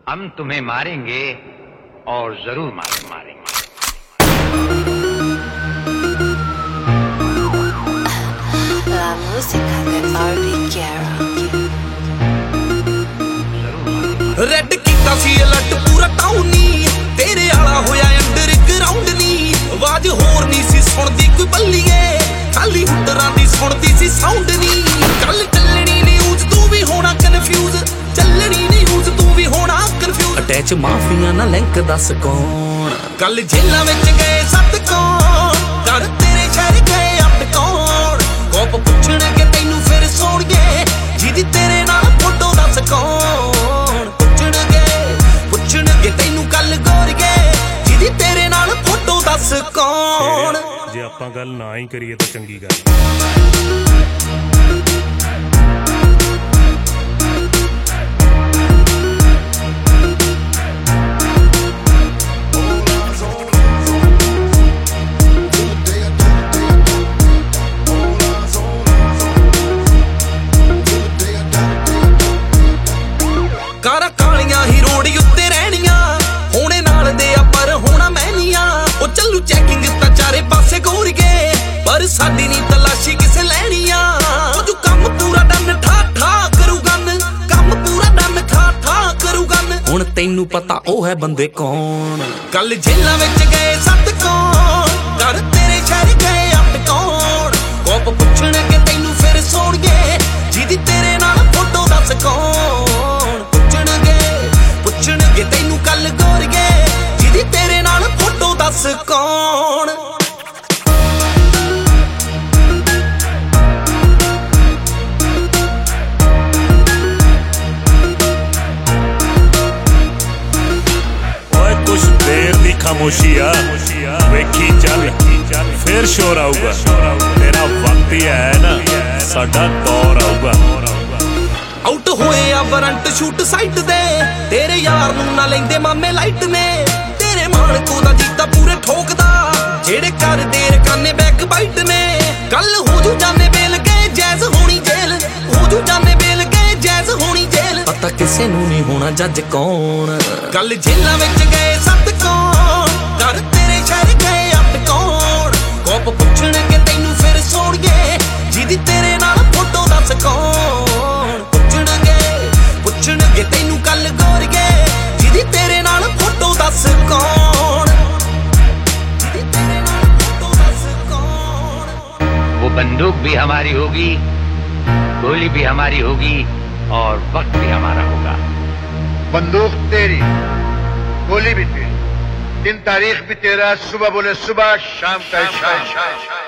हम तुम्हें मारेंगे और जरूर मारेंगे। La música de Barbie Guerra। Red कीता सी अलर्ट पूरा टाउन नी, तेरे आला होया अंडर ग्राउंड नी। आवाज होर नी सी सुनदी कोई बल्लीए, खाली हुंडरां दी सुनदी सी साउंड नी। कल चलनी न्यूज़ तू भी होना कन्फ्यूज, चलनी न्यूज़ तू भी होना कन्फ्यूज। अटैच माफिया ना लिंक दस कौन, कल जेलां विच गए 7 कौन, कर तेरे शहर गए 8 कौन। कोप पुछणगे तैनू फिर सोणगे, जिहदी तेरे नाल फोटो दस कौन। पुछणगे तैनू कल गोरगे, जिहदी तेरे नाल फोटो दस कौन। जे आपां गल ना ही करिए तो चंगी गल। कारा कालियां ही रोड उत्ते रहनियां, होने नाल दे आ पर होना मैनियां। ओ चलू चैकिंग तां चारे पासे घूर गए, पर साडी नी तलाशी किसे लैनियां। ओ जो कम पूरा डन ठा ठा करू गन, कम पूरा डन ठा ठा करू गन। हुण तैनू पता ओ है बंदे कौन, कल जेलां विच गए 7 कौन, कर तेरे शहर गए 8 कौन। कोप पुछणगे तैनू फिर सोणगे, जिहदी तेरे नाल फोटो दस कौन। पुछणगे तैनू कल गोरगे, जिहदी तेरे नाल फोटो दस कौन। ओए कुछ देर दी खामोशी आ, वेखी चल फिर शोर आऊगा। तेरा वक्त ही है ना, साडा दौर आऊगा। आउट होए आ वारंट शूट साइट दे, तेरे यार नू ना लेंदे मामे लाइट ने। तेरे मानको दा जीता पूरे ठोकदा, जेड़े कर देर काने बैक बाइट ने। कल हो जू जाने बेल गए जैज होनी जेल, हो जू जाने बेल गए जैज होनी जेल। पता किसे नू नहीं होना जज कौन, कल जेलां विच गए 7 कौन, कर तेरे शहर गए 8 कौन। कोप पुछणगे तैनू फिर सोणगे, जिहदी तेरे नाल फोटो दस कौन। पुछणगे तैनू कल गोरगे, जिहदी तेरे नाल फोटो दस कौन। जिहदी तेरे नाल फोटो दस कौन। वो बंदूक भी हमारी होगी, गोली भी हमारी होगी और वक्त भी हमारा होगा। बंदूक तेरी, गोली भी तेरी, दिन तारीख भी तेरा, सुबह बोले सुबह, शाम का शाम।